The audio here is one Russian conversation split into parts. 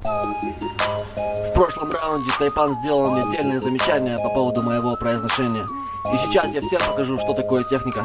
В прошлом раунде Тайпан сделал мне дельное замечание по поводу моего произношения. И сейчас я всем покажу, что такое техника.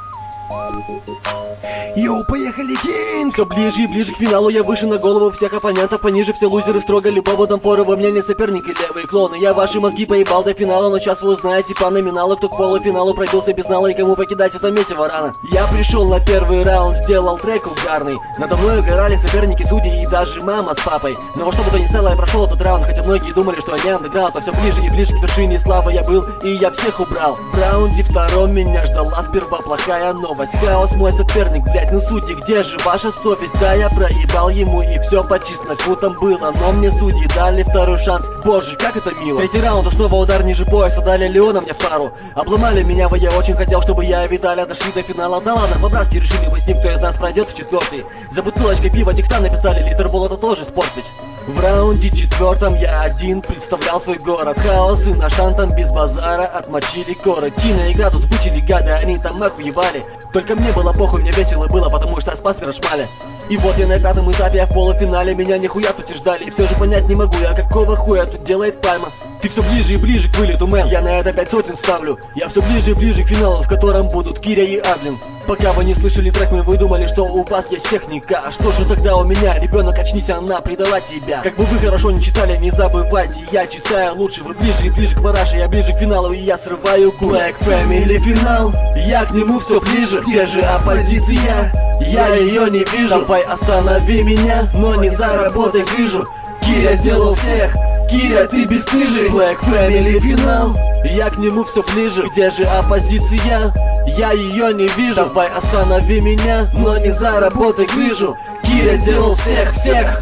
Йоу, поехали, Кинг! Все ближе и ближе к финалу, я выше на голову всех оппонентов, пониже все лузеры строго любого дампора, вы мне не соперники, левые клоны. Я ваши мозги поебал до финала, но сейчас вы узнаете по номиналу, кто к полуфиналу пробился без нала и кому покидать это месиво рано. Я пришел на первый раунд, сделал трек угарный. Надо мной угорали соперники, судьи и даже мама с папой. Но во что бы то ни стало, я прошел этот раунд, хотя многие думали, что я андеграунд, а все ближе и ближе к вершине славы я был, и я всех убрал. В раунде втором меня ждала сперва плохая новость. Хаос мой соперник, блять, ну судьи, где же ваша совесть? Да, я проебал ему и все по чесноку было, но мне судьи дали второй шанс. Боже, как это мило. Третий раунд, снова удар ниже пояса, дали Леона мне фару. Обломали меня, я очень хотел, чтобы я и Виталий дошли до финала. Да ладно, по-братски решили мы с ним, кто из нас пройдет в четвертый. За бутылочкой пива текста написали, литербол это тоже спорт ведь. В раунде четвертом я один представлял свой город. Хаос и нашантом без базара отмочили коры. Тина и Градус бычили гады, они там охуевали. Только мне было похуй, мне весело было, потому что спас шмали. И вот я на пятом этапе, я в полуфинале, меня нихуя тут и ждали. И все же понять не могу я, какого хуя тут делает Пальма. Ты все ближе и ближе к вылету, мэн. Я на это 5 сотен ставлю. Я все ближе и ближе к финалу, в котором будут Киря и Адлин. Пока вы не слышали трек, вы думали, что у вас есть техника. А что же тогда у меня? Ребенок, очнись, она предала тебя. Как бы вы хорошо не читали, не забывайте, я читаю лучше. Вы ближе и ближе к параше, я ближе к финалу, и я срываю Black Family финал. Я к нему все ближе, где же оппозиция? Я ее не вижу, давай останови меня, но не заработай грыжу. Киря сделал всех, Киря, ты бесстыжий. Black Family финал, я к нему все ближе, где же оппозиция? Я ее не вижу, давай останови меня, но не заработай грыжу. Киря сделал всех.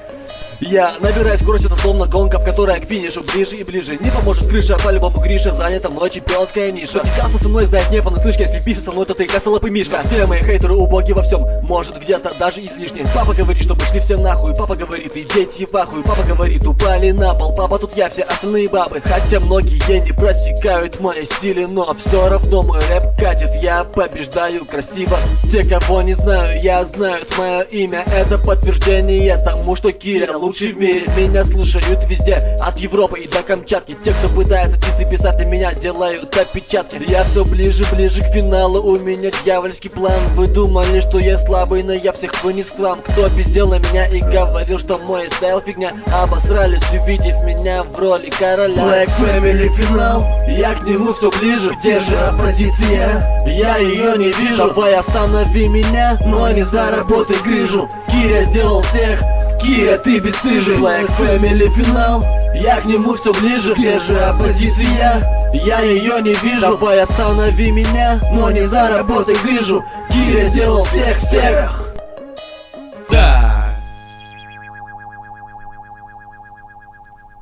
Я набираю скорость, это словно гонка, в которой к финишу ближе и ближе. Не поможет крыша, по-любому Гриша занята мной чемпионская ниша. Кто со мной знает не понаслышке, если пишет со мной, то ты косолапый мишка. Все мои хейтеры убоги во всем, может где-то даже излишне. Папа говорит, чтобы шли все нахуй, папа говорит, идите в ахуй. Папа говорит, упали на пол, папа тут я, все остальные бабы. Хотя многие не просекают мои стили, но все равно мой рэп катит. Я побеждаю красиво, те кого не знаю, я знаю мое имя. Это подтверждение тому, что Киря лучший в мире. Меня слушают везде, от Европы и до Камчатки. Те, кто пытается чисто писать на меня, делают опечатки. Я все ближе к финалу, у меня дьявольский план. Вы думали, что я слабый, но я всех вынес в хлам. Кто пиздел на меня и говорил, что мой стайл фигня, обосрались, увидев меня в роли короля. Black Family финал, я к нему все ближе, где же оппозиция? Я ее не вижу, давай останови меня, но не заработай грыжу. Киря сделал всех, Киря, ты бесстыжий. Black Family финал, я к нему все ближе, где же оппозиция? Я ее не вижу, давай останови меня, но не заработай грыжу. Киря сделал всех.